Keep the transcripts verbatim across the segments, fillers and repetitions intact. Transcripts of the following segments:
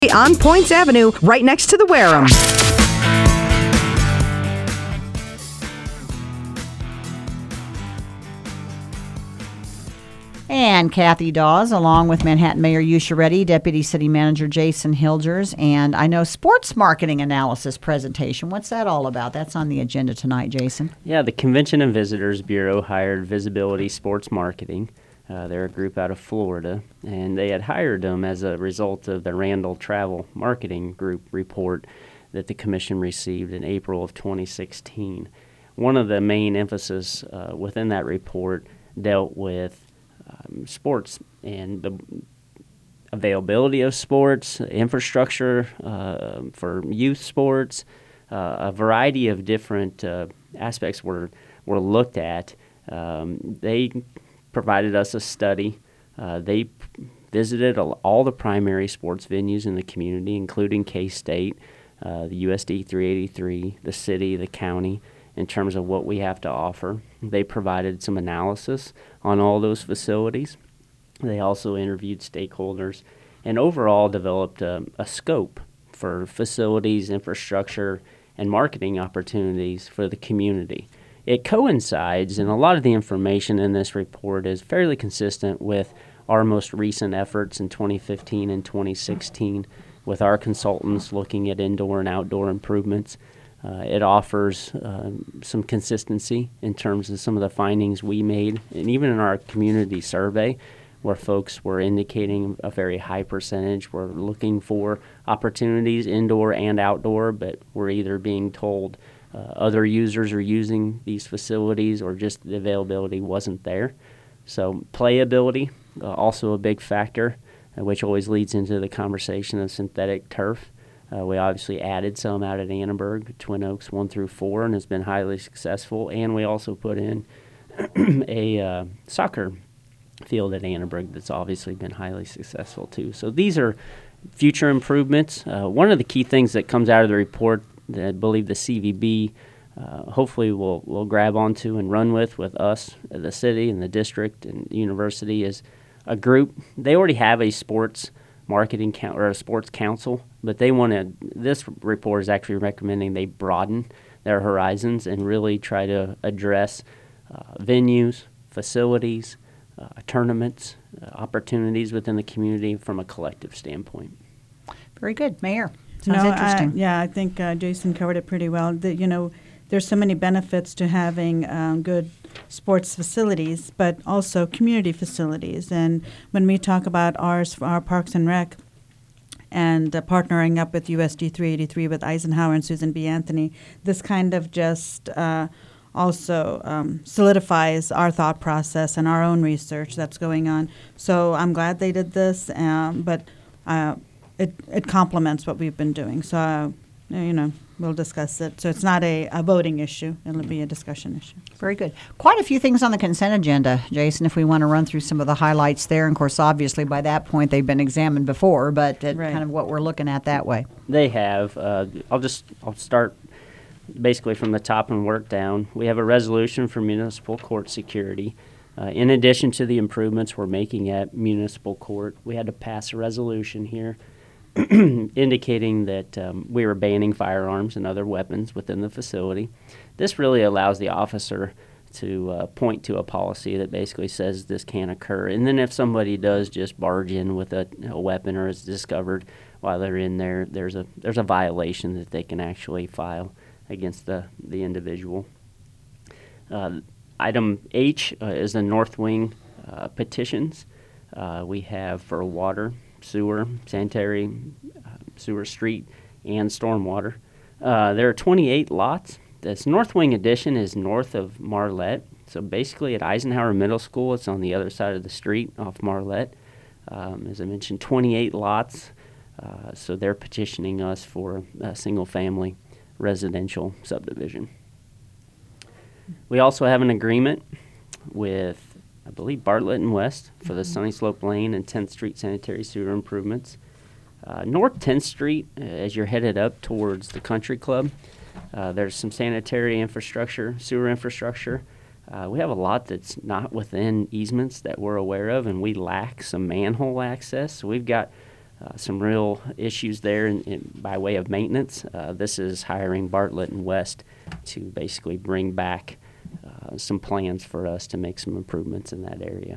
On Points Avenue, right next to the Wareham. And Kathy Dawes, along with Manhattan Mayor Yusha Reddy, Deputy City Manager Jason Hilgers, and I know sports marketing analysis presentation. What's that all about? That's on the agenda tonight, Jason. Yeah, the Convention and Visitors Bureau hired Visibility Sports Marketing. Uh, they're a group out of Florida, and they had hired them as a result of the Randall Travel Marketing Group report that the commission received in April of twenty sixteen. One of the main emphasis uh, within that report dealt with um, sports and the availability of sports, infrastructure uh, for youth sports, uh, a variety of different uh, aspects were, were looked at. Um, they provided us a study. Uh, they p- visited all, all the primary sports venues in the community, including K-State, uh, the U S D three eighty-three, the city, the county, in terms of what we have to offer. They provided some analysis on all those facilities. They also interviewed stakeholders and overall developed a, a scope for facilities, infrastructure, and marketing opportunities for the community. It coincides, and a lot of the information in this report is fairly consistent with our most recent efforts in twenty fifteen and twenty sixteen with our consultants looking at indoor and outdoor improvements. Uh, it offers um, some consistency in terms of some of the findings we made, and even in our community survey, where folks were indicating a very high percentage were looking for opportunities indoor and outdoor, but were either being told uh, other users are using these facilities or just the availability wasn't there. So playability, uh, also a big factor, uh, which always leads into the conversation of synthetic turf. Uh, we obviously added some out at Annenberg, Twin Oaks one through four, and has been highly successful. And we also put in a uh, soccer field at Annenberg that's obviously been highly successful too. So these are future improvements. Uh, one of the key things that comes out of the report that I believe the C V B uh, hopefully will will grab onto and run with with us, the city and the district and the university is a group. They already have a sports marketing count or a sports council, but they want to. This report is actually recommending they broaden their horizons and really try to address uh, venues, facilities, uh, tournaments, uh, opportunities within the community from a collective standpoint. Very good, Mayor. Sounds no, interesting. I, yeah, I think uh, Jason covered it pretty well. The, you know, there's so many benefits to having um, good sports facilities, but also community facilities. And when we talk about ours, our Parks and Rec, and uh, partnering up with U S D three eighty-three with Eisenhower and Susan B. Anthony, this kind of just uh, also um, solidifies our thought process and our own research that's going on. So I'm glad they did this, um, but uh, it it complements what we've been doing. So, uh, you know, we'll discuss it. So it's not a, a voting issue. It'll be a discussion issue. Very good. Quite a few things on the consent agenda, Jason, if we want to run through some of the highlights there. And, of course, obviously by that point they've been examined before, but uh, Right. kind of what we're looking at that way. They have. Uh, I'll just I'll start basically from the top and work down. We have a resolution for municipal court security. Uh, in addition to the improvements we're making at municipal court, we had to pass a resolution here indicating that um, we were banning firearms and other weapons within the facility. This really allows the officer to uh, point to a policy that basically says this can't occur. And then if somebody does just barge in with a, a weapon or is discovered while they're in there, there's a there's a violation that they can actually file against the, the individual. Uh, item H uh, is the North Wing uh, petitions. Uh, we have for water, sewer, sanitary, uh, sewer street, and stormwater. Uh, there are twenty-eight lots. This North Wing addition is north of Marlette. So basically at Eisenhower Middle School, it's on the other side of the street off Marlette. Um, as I mentioned, twenty-eight lots. Uh, so they're petitioning us for a single-family residential subdivision. We also have an agreement with, I believe, Bartlett and West for the Sunny Slope Lane and tenth Street sanitary sewer improvements. Uh, North tenth Street, uh, as you're headed up towards the Country Club, uh, there's some sanitary infrastructure, sewer infrastructure. Uh, we have a lot that's not within easements that we're aware of, and we lack some manhole access. So we've got uh, some real issues there in, in, by way of maintenance. Uh, this is hiring Bartlett and West to basically bring back uh, some plans for us to make some improvements in that area.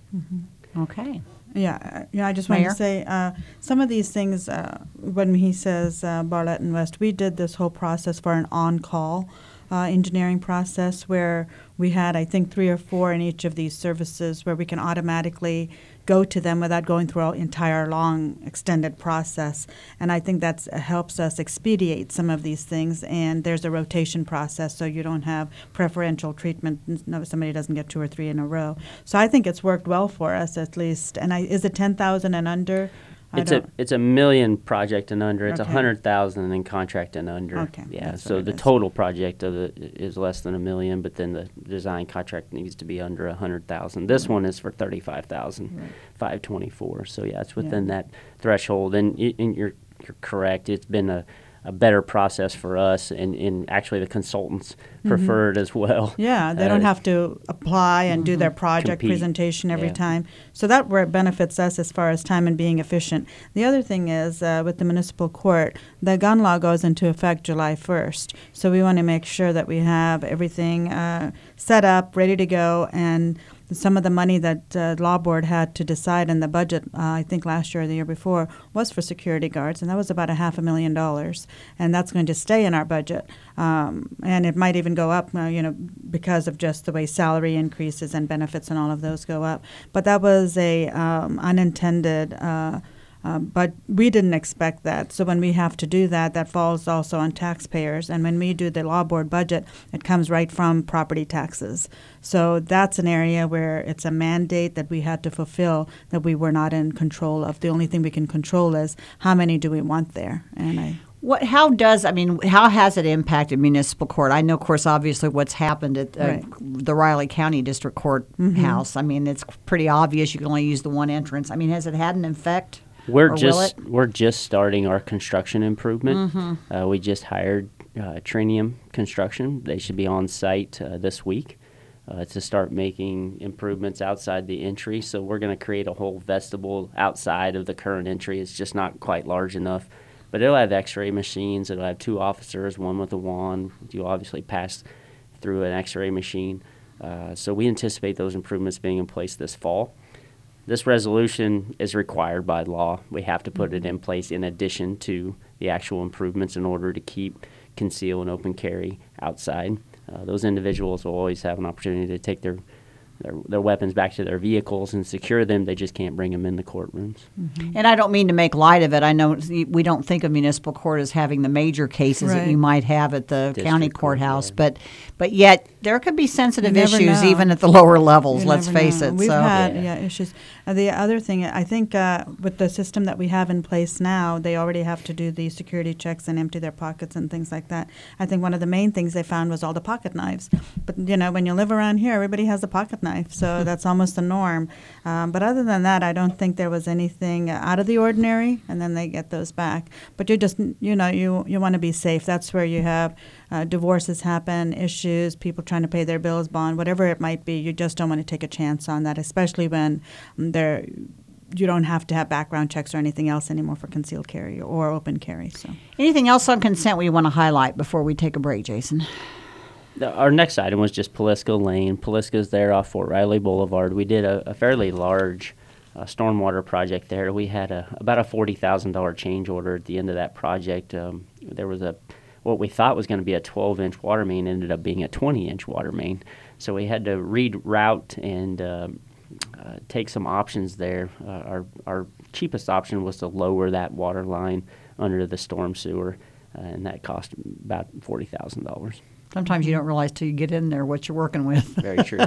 Okay. Yeah, uh, yeah. I just wanted Mayor? to say uh, some of these things. Uh, when he says uh, Bartlett and West, we did this whole process for an on-call uh, engineering process where we had, I think, three or four in each of these services where we can automatically go to them without going through an entire long extended process. And I think that helps us expedite some of these things. And there's a rotation process, so you don't have preferential treatment. No, somebody doesn't get two or three in a row. So I think it's worked well for us at least. And I, is it ten thousand and under? I It's a don't- it's a million project and under. It's a Okay. hundred thousand in contract and under. Okay, Yeah. that's So what it the is. total project of it is less than a million, but then the design contract needs to be under a hundred thousand. This one is for thirty-five thousand five twenty-four. So yeah, it's within Yeah. that threshold. And, y- and you're you're correct. It's been a, a better process for us, and, and actually the consultants preferred as well. Mm-hmm. Yeah, they don't Uh, have to apply and do their project Compete. presentation every Yeah. time. So that where it benefits us as far as time and being efficient. The other thing is uh, with the municipal court, the gun law goes into effect July first. So we want to make sure that we have everything uh, set up, ready to go, and some of the money that uh, law board had to decide in the budget, uh, I think last year or the year before, was for security guards, and that was about a half a million dollars, and that's going to stay in our budget, um, and it might even go up, uh, you know, because of just the way salary increases and benefits and all of those go up. But that was a um, unintended. Uh, Um, but we didn't expect that. So when we have to do that, that falls also on taxpayers. And when we do the law board budget, it comes right from property taxes. So that's an area where it's a mandate that we had to fulfill that we were not in control of. The only thing we can control is how many do we want there. And I. What? How does I mean? How has it impacted municipal court? I know, of course, obviously what's happened at uh, Right. the Riley County District Court Mhm. House. I mean, it's pretty obvious you can only use the one entrance. I mean, has it had an effect? We're Or will just it? we're just starting our construction improvement. Mm-hmm. Uh, we just hired uh, Trinium Construction. They should be on site uh, this week uh, to start making improvements outside the entry. So we're going to create a whole vestibule outside of the current entry. It's just not quite large enough, but it'll have X-ray machines. It'll have two officers, one with a wand. You'll obviously pass through an X-ray machine. Uh, so we anticipate those improvements being in place this fall. This resolution is required by law. We have to put it in place in addition to the actual improvements in order to keep conceal and open carry outside. Uh, those individuals will always have an opportunity to take their, their their weapons back to their vehicles and secure them. They just can't bring them in the courtrooms. And I don't mean to make light of it. I know we don't think of municipal court as having the major cases that Right. you might have at the District county court, courthouse, yeah. but but yet there could be sensitive You never issues know. even at the lower levels. You Let's never face know. it. We've so had Yeah. yeah, issues. Uh, the other thing, I think, uh, with the system that we have in place now, they already have to do the security checks and empty their pockets and things like that. I think one of the main things they found was all the pocket knives. But you know, when you live around here, everybody has a pocket knife, so that's almost the norm. Um, but other than that, I don't think there was anything out of the ordinary. And then they get those back. But you just, you know, you you want to be safe. That's where you have uh, divorces happen, issues, people trying to pay their bills, bond, whatever it might be. You just don't want to take a chance on that, especially when um, they're, you don't have to have background checks or anything else anymore for concealed carry or open carry. So anything else on consent we want to highlight before we take a break, Jason? The- Our next item was just Palisco Lane. Palisco's there off Fort Riley Boulevard. We did a, a fairly large uh, stormwater project there. We had a, about a forty thousand dollars change order at the end of that project. Um, there was a what we thought was going to be a twelve-inch water main ended up being a twenty-inch water main. So we had to reroute and uh, uh, take some options there. Uh, our, our cheapest option was to lower that water line under the storm sewer, uh, and that cost about forty thousand dollars. Sometimes you don't realize till you get in there what you're working with. Very true.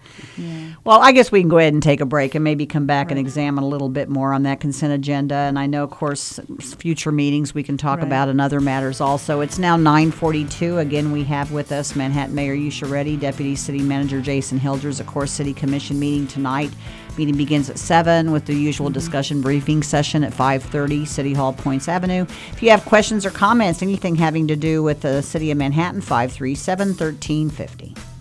Well, I guess we can go ahead and take a break and maybe come back and examine a little bit more on that consent agenda. And I know, of course, future meetings we can talk Right. about and other matters also. It's now nine forty-two. Again, we have with us Manhattan Mayor Yusha Reddy, Deputy City Manager Jason Hilders. Of course, City Commission meeting tonight. Meeting begins at seven with the usual discussion briefing session at five thirty, City Hall, Points Avenue. If you have questions or comments, anything having to do with the City of Manhattan, five three seven, one three five zero.